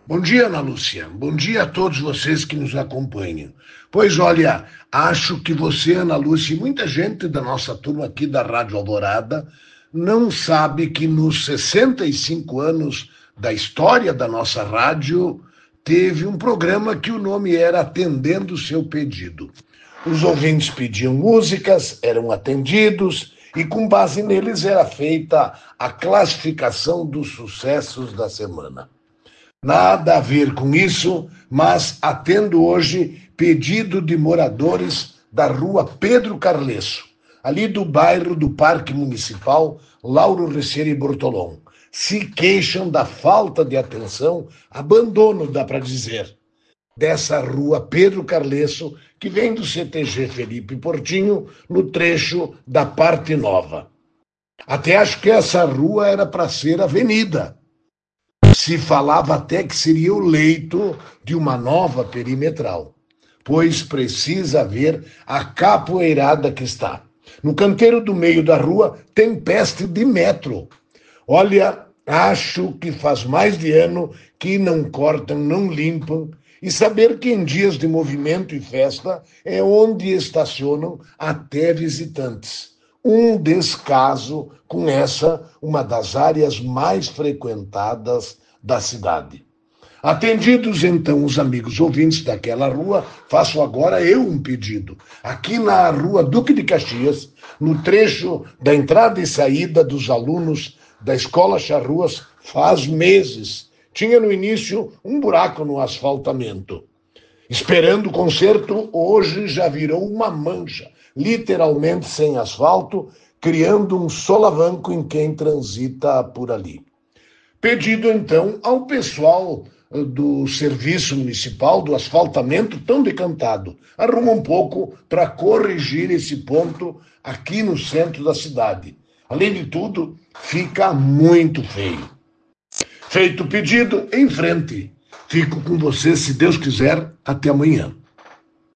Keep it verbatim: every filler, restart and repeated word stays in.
Bom dia, Ana Lúcia. Bom dia a todos vocês que nos acompanham. Pois olha, acho que você, Ana Lúcia, e muita gente da nossa turma aqui da Rádio Alvorada não sabe que nos sessenta e cinco anos da história da nossa rádio teve um programa que o nome era Atendendo o Seu Pedido. Os ouvintes pediam músicas, eram atendidos e com base neles era feita a classificação dos sucessos da semana. Nada a ver com isso, mas atendo hoje pedido de moradores da rua Pedro Carlesso, ali do bairro do Parque Municipal Lauro Recieri Bortolom. Se queixam da falta de atenção, abandono, dá para dizer, dessa rua Pedro Carlesso, que vem do C T G Felipe Portinho, no trecho da Parte Nova. Até acho que essa rua era para ser avenida. Se falava até que seria o leito de uma nova perimetral, pois precisa ver a capoeirada que está. No canteiro do meio da rua tem peste de metro. Olha, acho que faz mais de ano que não cortam, não limpam, e saber que em dias de movimento e festa é onde estacionam até visitantes. Um descaso com essa, uma das áreas mais frequentadas da cidade. Atendidos, então, os amigos ouvintes daquela rua, faço agora eu um pedido. Aqui na rua Duque de Caxias, no trecho da entrada e saída dos alunos da Escola Charruas, faz meses, tinha no início um buraco no asfaltamento. Esperando o conserto, hoje já virou uma mancha, literalmente sem asfalto, criando um solavanco em quem transita por ali. Pedido, então, ao pessoal do Serviço Municipal do Asfaltamento tão decantado. Arruma um pouco para corrigir esse ponto aqui no centro da cidade. Além de tudo, fica muito feio. Feito o pedido, em frente. Fico com você, se Deus quiser, até amanhã.